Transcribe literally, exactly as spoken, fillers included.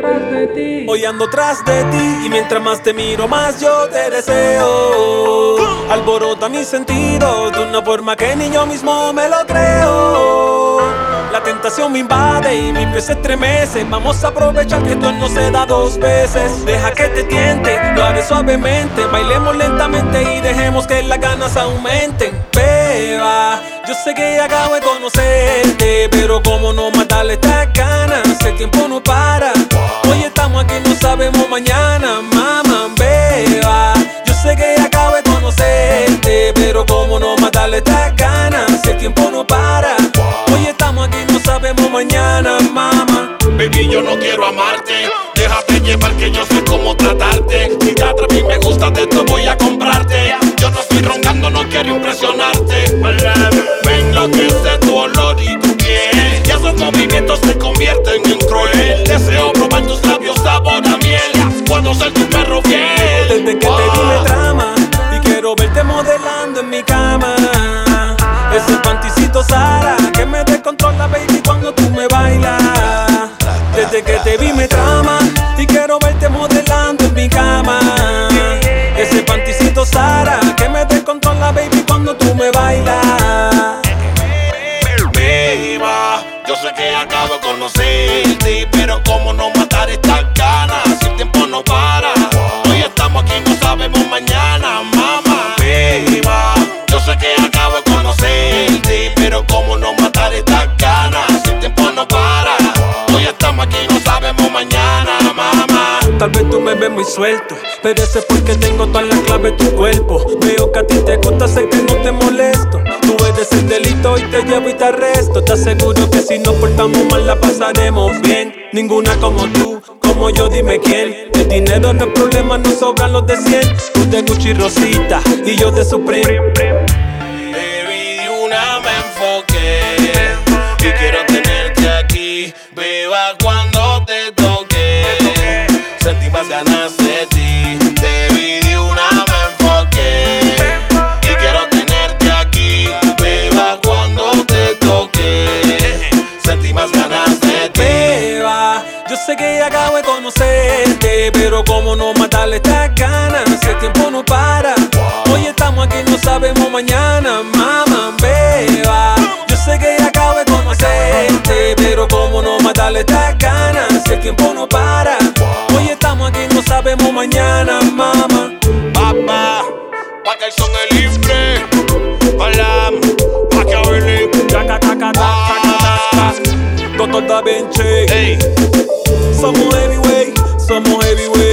tras de ti. Hoy ando tras de ti y mientras más te miro más yo te deseo. Alborota mis sentidos de una forma que ni yo mismo me lo creo. La tentación me invade y mi piel se estremece. Vamos a aprovechar que esto no se da dos veces. Deja que te tiente, lo haré suavemente. Bailemos lentamente y dejemos que las ganas aumenten. Beba, yo sé que acabo de conocerte, pero como no matarle estas ganas, el tiempo no para. Hoy estamos aquí, no sabemos mañana, mamá. Beba, yo sé que acabo de conocerte, pero como no matarle estas ganas, el tiempo no para. Hoy estamos aquí, no sabemos mañana, mamá. Baby, yo no quiero amarte, déjate llevar que yo sé cómo tratarte. Si te atreves y me gusta, te lo voy a comprarte. Yo no estoy roncando, no quiero impresionarte. Me enloquece tu olor y tu piel, y esos movimientos se convierten en cruel. Deseo probar tus labios sabor a miel, puedo ser tu perro fiel. Desde que te vi me trama y quiero verte modelando en mi cama. Ese panticito Sara que me descontrola, baby, cuando tú me bailas. Desde que te vi me trama y quiero verte modelando en mi cama. Ese panticito Sara que me descontrola, baby, cuando tú me bailas. Beba, yo sé que acabo de conocerte, pero como no matar estas ganas, si el tiempo no para. Hoy estamos aquí, no sabemos mañana, mamá. Beba, yo sé que acabo de conocerte, pero como no matar estas ganas, si el tiempo no para. Hoy estamos aquí, no sabemos mañana, mamá. Tal vez tú me ves muy suelto, pero eso es porque tengo todas las claves de tu cuerpo. Veo que a ti te gusta, sé que no te molesto. Tú eres el delito y te llevo y te arresto. Te aseguro que si nos portamos mal la pasaremos bien. Ninguna como tú, como yo, dime quién. El dinero no es problema, nos sobran los de cien. Tú de Gucci Rosita y yo de Supreme. Baby, de una me enfoqué y quiero tenerte aquí. Beba, cuando te toque, sentí más ganas de ti. Baby, de una me enfoqué y quiero tenerte aquí. Beba, cuando te toque, sentí más ganas de ti. Beba, yo sé que acabo de conocerte, pero como no matarle estas ganas, el tiempo no para. Hoy estamos aquí, no sabemos mañana, mamá. Beba, yo sé que acabo de conocerte, pero como no matarle estas ganas, el tiempo no para. Hoy estamos aquí, no sabemos mañana, mamá. Papá, pa' que el son es libre. Balam, pa' que hable. Doctor Da Vinci. Hey. Somos heavyweight, somos heavyweight.